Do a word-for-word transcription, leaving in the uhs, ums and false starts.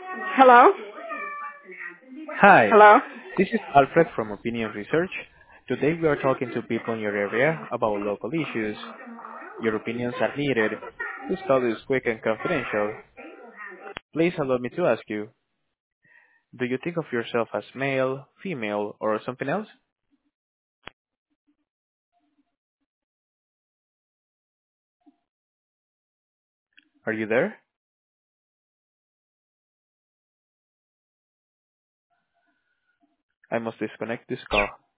Hello? Hi, Hello? this is Alfred from Opinion Research. Today we are talking to people in your area about local issues. Your opinions are needed. This call is quick and confidential. Please allow me to ask you, do you think of yourself as male, female, or something else? Are you there? I must disconnect this call.